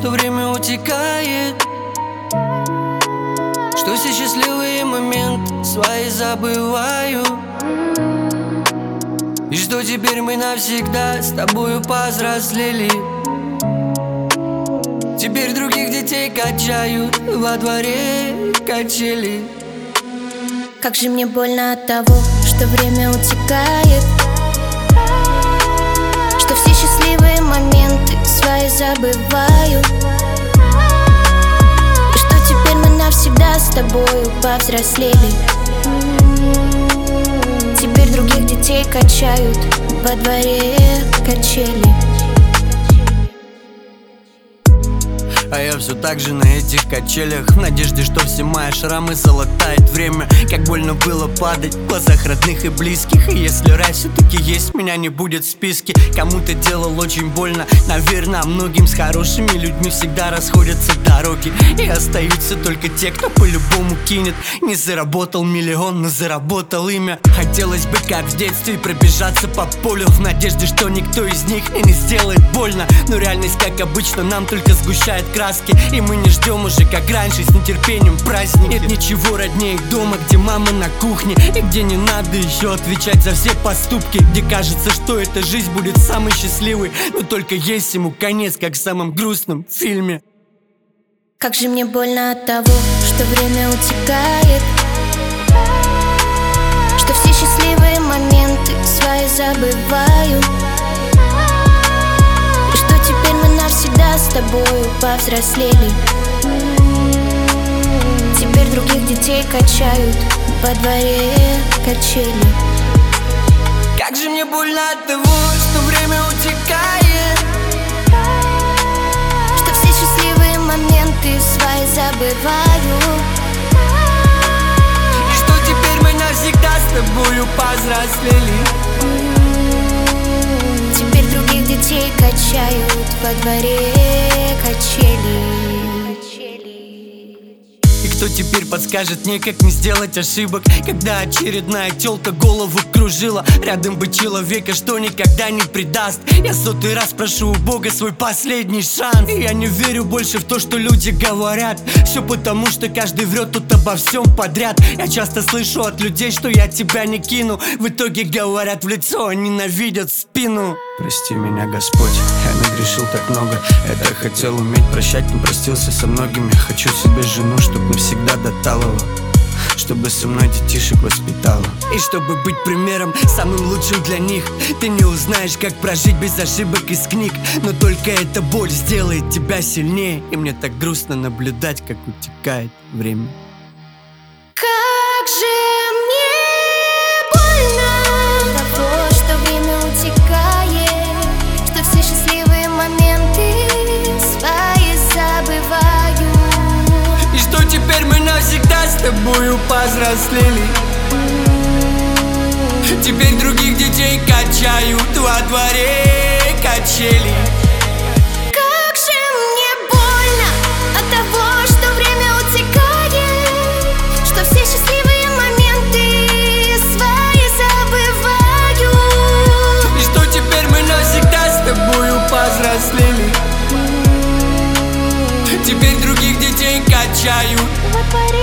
что время утекает, что все счастливые моменты свои забываю, и что теперь мы навсегда с тобою повзрослели. Теперь других детей качают во дворе качели. Как же мне больно от того, что время утекает, что все счастливые моменты свои забываю, и что теперь мы навсегда с тобою повзрослели. Теперь других детей качают во дворе качели. А я все так же на этих качелях, в надежде, что все мои шрамы залатает время. Как больно было падать в глазах родных и близких. И если рай все-таки есть, меня не будет в списке. Кому-то делал очень больно, наверное, многим с хорошими людьми всегда расходятся дороги. И остаются только те, кто по-любому кинет. Не заработал миллион, но заработал имя. Хотелось бы, как в детстве, пробежаться по полю, в надежде, что никто из них мне не сделает больно. Но реальность, как обычно, нам только сгущает краски. И мы не ждем уже, как раньше, с нетерпением праздник. Нет ничего роднее дома, где мама на кухне, и где не надо еще отвечать за все поступки, где кажется, что эта жизнь будет самой счастливой, но только есть ему конец, как в самом грустном фильме. Как же мне больно от того, что время утекает, что все счастливые моменты свои забываю, и что теперь мы навсегда с тобою повзрослели. Теперь других детей качают во дворе качели. Как же мне больно от того, что время утекает, что все счастливые моменты свои забываю, и что теперь мы навсегда с тобою повзрослели. теперь других детей качают во дворе качели. И кто теперь подскажет мне, как не сделать ошибок, когда очередная тёлка голову кружила? Рядом бы человека, что никогда не предаст. Я сотый раз прошу у Бога свой последний шанс. И я не верю больше в то, что люди говорят. Все потому, что каждый врет тут обо всем подряд. Я часто слышу от людей, что я тебя не кину. В итоге говорят в лицо, а ненавидят в спину. Прости меня, Господь, я нагрешил так много. Я так хотел уметь прощать, но простился со многими. Хочу себе жену, чтоб навсегда доталова, чтобы со мной детишек воспитала, и чтобы быть примером самым лучшим для них. Ты не узнаешь, как прожить без ошибок из книг, но только эта боль сделает тебя сильнее. И мне так грустно наблюдать, как утекает время. Как же мне больно от того, что время утекает, что все счастливые моменты свои забываю, и что теперь мы навсегда с тобою повзрослели. Теперь других детей качают во дворе качели. Как же мне больно от того, что время утекает, что все счастливые моменты свои забываю, И что теперь мы навсегда с тобою повзрослели. Теперь других детей качают во дворе